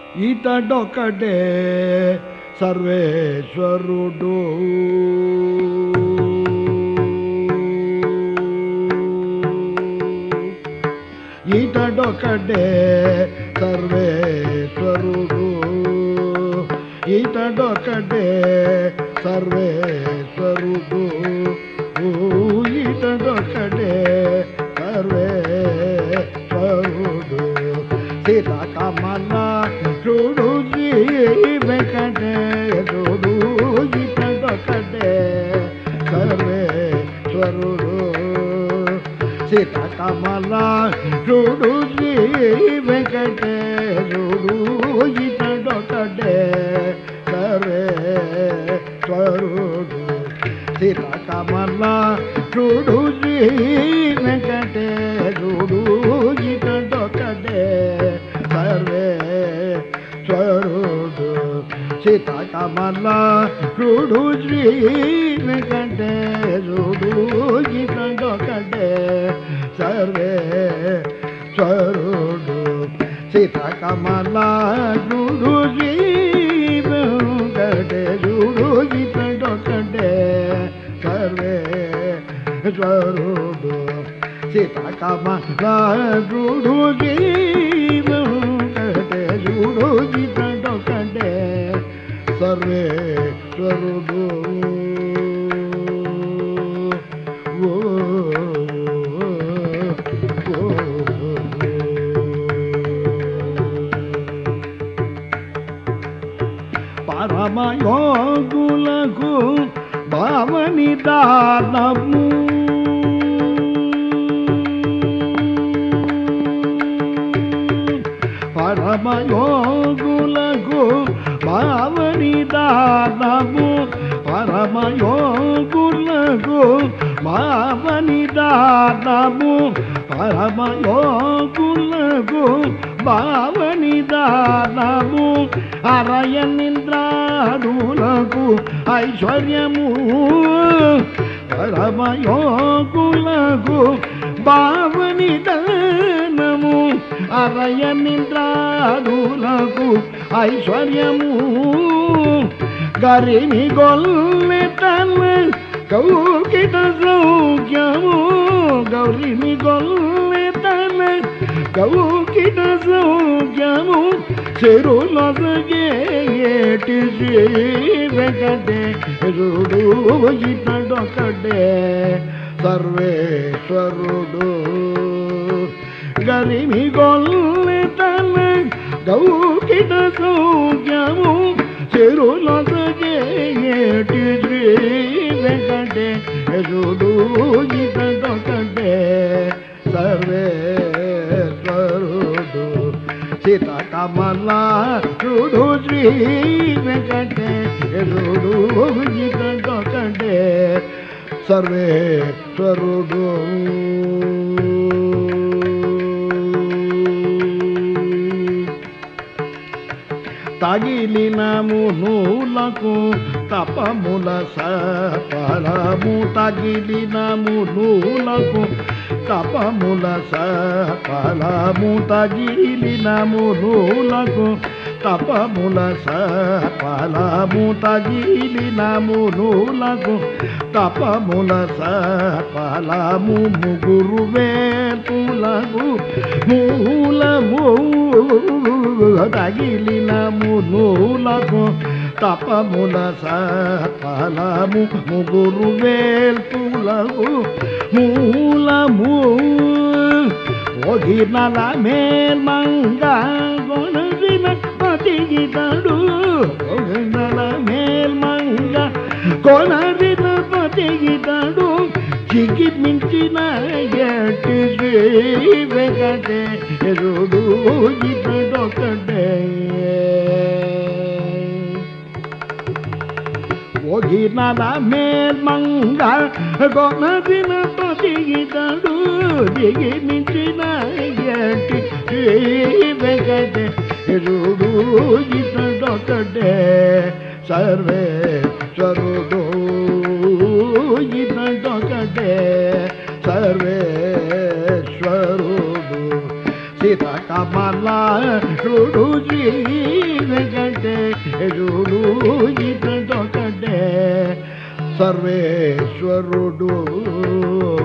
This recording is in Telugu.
ఇతడొకటే సర్వేశ్వరుడు. ఇతడొకటే సర్వేశ్వరుడు. ఇతడొకటే సర్వేశ్వరుడు. ఇతడొకటే సర్వేశ్వరుడు. సీతాకమల చూడు శ్రీ వెంకటేశుడు. ఇతడొకటే సర్వేశ్వరుడు. సీతాకమల చూడు శ్రీ వెంకటేశుడు. ఇతడొకటే సర్వేశ్వరుడు. సీతాకమల చూడు శ్రీ వెంకటేశుడు. ఇతడొకటే సర్వేశ్వరుడు. సీతాకమల చూడు శ్రీ వెంకటేశుడు. ఇతడొకటే సర్వేశ్వరుడు. సీతాకమల చూడు శ్రీ వెంకటేశుడు. ఇతడొకటే సర్వేశ్వరుడు. సీతాకమల చూడు శ్రీ వెంకటేశుడు. ఇతడొకటే సర్వేశ్వరుడు. పరమయోగులకు భావనిదానము. పరమయోగులకు భావనిదానము. పరమయోగులకు భావనిదానము. పరమయోగులకు భావనిదానము. అరయనింద్రాదులకు ఐశ్వర్యము. పరమయోగులకు భావనిదానము. అరయనింద్రాదులకు ఐశ్వర్యము. గరిమి గొల్లెతన కౌకిట సౌఖ్యము. గౌరిమి గొల్లెతన కౌకిట సౌఖ్యము. చెరులొసగేటి శ్రీ వెంకటేశుడు. ఇతడొకటే సర్వేశ్వరుడు. గరిమి గొల్లెతన కౌకిట సౌఖ్యము. చెరులొసగేటి శ్రీ వెంకటేశుడు. ఇతడొకటే సర్వేశ్వరుడు. సీతాకమల చూడు శ్రీ వెంకటేశుడు. ఇతడొకటే సర్వేశ్వరుడు. తగిలిన మునులకు తపముల సఫలము. తగిలిన మునులకు తపముల సఫలము. తగిలిన మునులకు తపముల సఫలము. తగిలిన మునులకు తపముల సఫలము. ముగురు వేపులకు మూలము. తగిలిన మునులకు తపముల సఫలము. ముగురు వేల్పులకు మూలము. ఒగినల మేల్మంగ కొనసిన పతిగితడు. ఒగినల మేల్మంగ కొనసిన పతిగితడు. చిగిమించిన ఎట్టి శ్రీ వెంకటేశుడు. ఇతడొకటే ఒగినల మేల్మంగ కొనసిన పతిగితడు. దిగిమించిన ఎట్టి శ్రీ వెంకటేశుడు. ఇతడొకటే సర్వేశ్వరుడు. ఇతడొకటే సర్వేశ్వరుడు. సీత కమలాడు శ్రీ వెంకటేశుడు ఇతడొకటే సర్వేశ్వరుడు